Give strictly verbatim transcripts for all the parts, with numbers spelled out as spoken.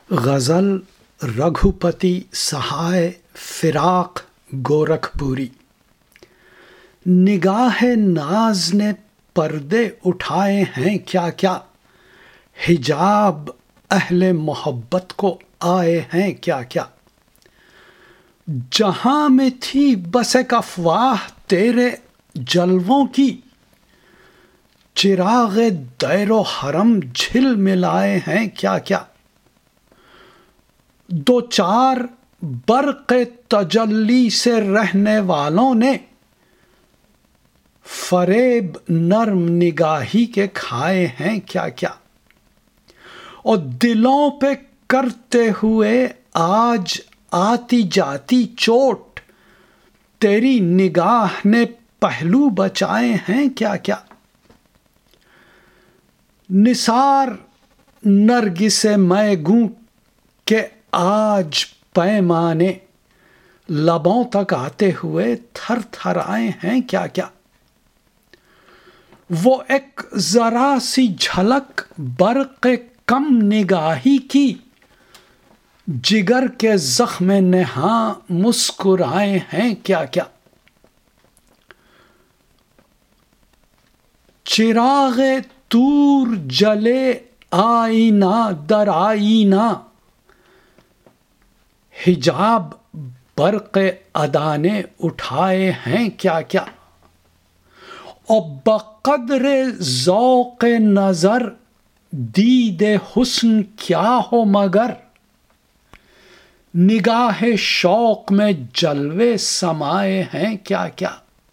غزل رگھوپتی سہائے فراق گورکھپوری۔ نگاہ ناز نے پردے اٹھائے ہیں کیا کیا، حجاب اہل محبت کو آئے ہیں کیا کیا۔ جہاں میں تھی بس ایک افواہ تیرے جلووں کی، چراغ دیر و حرم جھل ملائے ہیں کیا کیا۔ دو چار برق تجلی سے رہنے والوں نے، فریب نرم نگاہی کے کھائے ہیں کیا کیا۔ اور دلوں پہ کرتے ہوئے آج آتی جاتی چوٹ، تیری نگاہ نے پہلو بچائے ہیں کیا کیا۔ نثار نرگس میں گوں کہ آج پیمانے، لبوں تک آتے ہوئے تھر تھر آئے ہیں کیا کیا۔ وہ ایک ذرا سی جھلک برق کم نگاہی کی، جگر کے زخم نہاں مسکرائے ہیں کیا کیا۔ چراغ طور جلے آئینہ در آئینہ، حجاب برق ادا نے اٹھائے ہیں کیا کیا۔ اور بقدر ذوق نظر دید حسن کیا ہو مگر، نگاہ شوق میں جلوے سمائے ہیں کیا کیا۔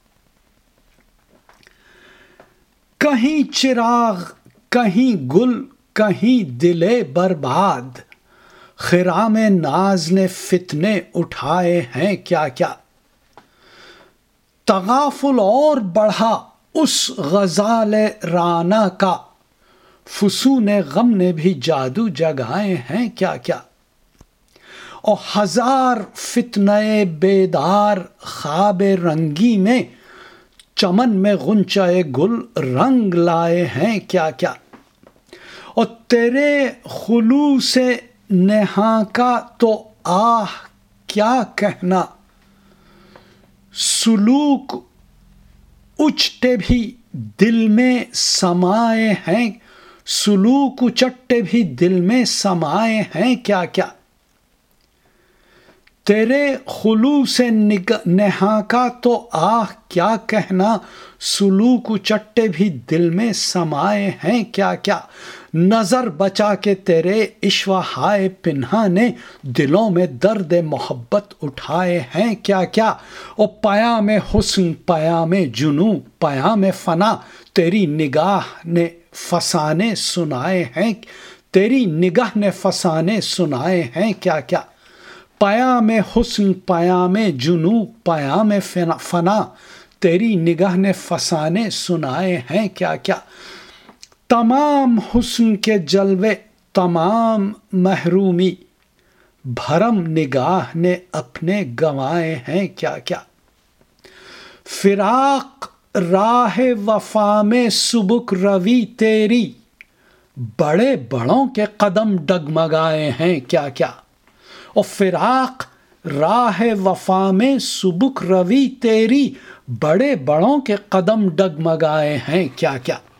کہیں چراغ کہیں گل کہیں دلے برباد، خرام ناز نے فتنے اٹھائے ہیں کیا کیا۔ تغافل اور بڑھا اس غزال رانا کا، فسون غم نے بھی جادو جگائے ہیں کیا کیا۔ اور ہزار فتنہ بیدار خواب رنگی میں، چمن میں غنچہ گل رنگ لائے ہیں کیا کیا۔ اور تیرے خلوص نہاں کا تو آہ کیا کہنا، سلوک اچٹے بھی دل میں سمائے ہیں، سلوک اچٹے بھی دل میں سمائے ہیں کیا کیا۔ تیرے خلوص نہاں کا تو آہ کیا کہنا، سلوک اچٹے بھی دل میں سمائے ہیں کیا کیا۔ نظر بچا کے تیرے اشوہائے پنہا نے، دلوں میں درد محبت اٹھائے ہیں کیا کیا۔ اور پیام حسن پیام جنوں پیام فنا، تیری نگاہ نے فسانے سنائے ہیں، تیری نگاہ نے فسانے سنائے ہیں کیا کیا۔ پیام حسن پیام جنوں پیام فنا، تیری نگاہ نے فسانے سنائے ہیں کیا کیا۔ تمام حسن کے جلوے تمام محرومی، بھرم نگاہ نے اپنے گنوائے ہیں کیا کیا۔ فراق راہ وفا میں سبک روی تیری، بڑے بڑوں کے قدم ڈگمگائے ہیں کیا کیا۔ اور فراق راہ وفا میں سبک روی تیری، بڑے بڑوں کے قدم ڈگمگائے ہیں کیا کیا۔